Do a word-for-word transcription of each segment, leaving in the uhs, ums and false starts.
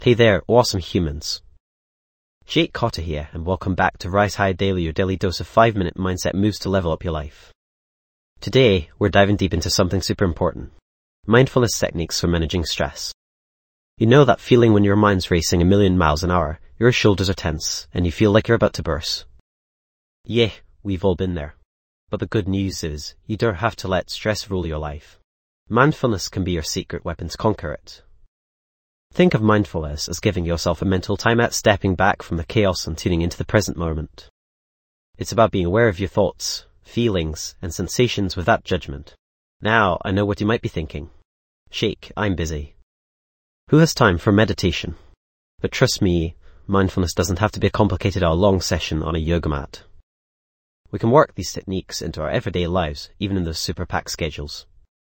Hey there, awesome humans. Jake Cotter here, and welcome back to Rise High Daily, your daily dose of five minute mindset moves to level up your life. Today, we're diving deep into something super important. Mindfulness techniques for managing stress. You know that feeling when your mind's racing a million miles an hour, your shoulders are tense, and you feel like you're about to burst? Yeah, we've all been there. But the good news is, you don't have to let stress rule your life. Mindfulness can be your secret weapon to conquer it. Think of mindfulness as giving yourself a mental timeout, stepping back from the chaos and tuning into the present moment. It's about being aware of your thoughts, feelings, and sensations without judgment. Now, I know what you might be thinking. Shake, I'm busy. Who has time for meditation? But trust me, mindfulness doesn't have to be a complicated or long session on a yoga mat. We can work these techniques into our everyday lives, even in those super packed schedules.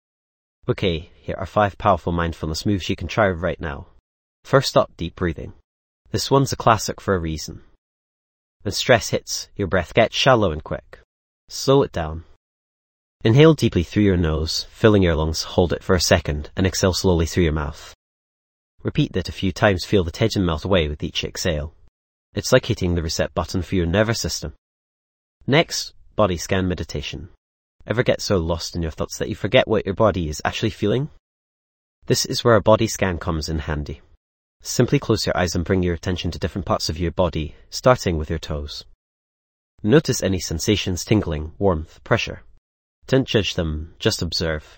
Okay, here are five powerful mindfulness moves you can try right now. First up, deep breathing. This one's a classic for a reason. When stress hits, your breath gets shallow and quick. Slow it down. Inhale deeply through your nose, filling your lungs, hold it for a second, and exhale slowly through your mouth. Repeat that a few times, feel the tension melt away with each exhale. It's like hitting the reset button for your nervous system. Next, body scan meditation. Ever get so lost in your thoughts that you forget what your body is actually feeling? This is where a body scan comes in handy. Simply close your eyes and bring your attention to different parts of your body, starting with your toes. Notice any sensations, tingling, warmth, pressure. Don't judge them, just observe.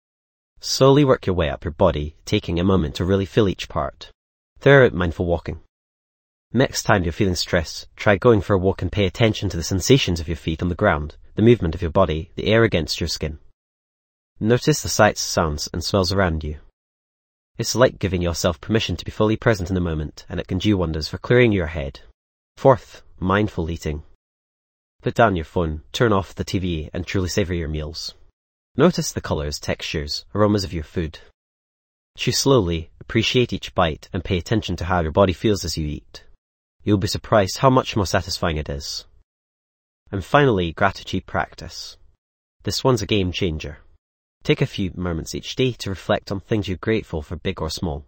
Slowly work your way up your body, taking a moment to really feel each part. Third, mindful walking. Next time you're feeling stressed, try going for a walk and pay attention to the sensations of your feet on the ground, the movement of your body, the air against your skin. Notice the sights, sounds, and smells around you. It's like giving yourself permission to be fully present in the moment, and it can do wonders for clearing your head. Fourth, mindful eating. Put down your phone, turn off the T V, and truly savor your meals. Notice the colors, textures, aromas of your food. Chew slowly, appreciate each bite, and pay attention to how your body feels as you eat. You'll be surprised how much more satisfying it is. And finally, gratitude practice. This one's a game changer. Take a few moments each day to reflect on things you're grateful for, big or small.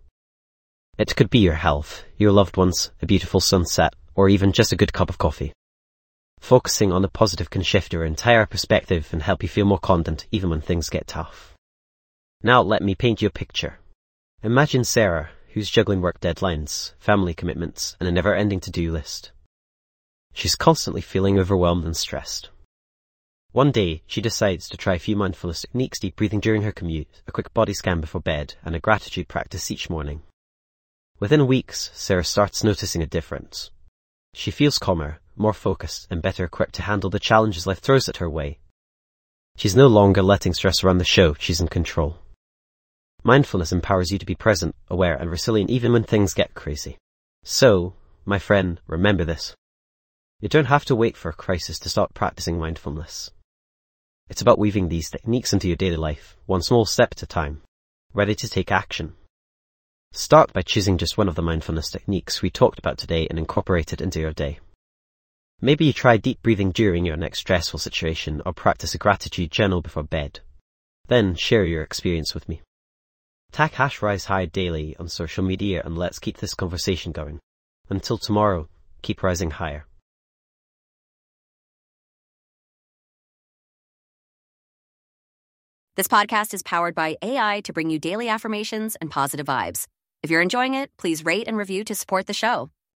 It could be your health, your loved ones, a beautiful sunset, or even just a good cup of coffee. Focusing on the positive can shift your entire perspective and help you feel more confident even when things get tough. Now let me paint you a picture. Imagine Sarah, who's juggling work deadlines, family commitments, and a never-ending to-do list. She's constantly feeling overwhelmed and stressed. One day, she decides to try a few mindfulness techniques, deep breathing during her commute, a quick body scan before bed, and a gratitude practice each morning. Within weeks, Sarah starts noticing a difference. She feels calmer, more focused, and better equipped to handle the challenges life throws at her way. She's no longer letting stress run the show, she's in control. Mindfulness empowers you to be present, aware, and resilient even when things get crazy. So, my friend, remember this. You don't have to wait for a crisis to start practicing mindfulness. It's about weaving these techniques into your daily life, one small step at a time, ready to take action. Start by choosing just one of the mindfulness techniques we talked about today and incorporate it into your day. Maybe you try deep breathing during your next stressful situation or practice a gratitude journal before bed. Then share your experience with me. Tag hash Rise High Daily on social media and let's keep this conversation going. Until tomorrow, keep rising higher. This podcast is powered by A I to bring you daily affirmations and positive vibes. If you're enjoying it, please rate and review to support the show.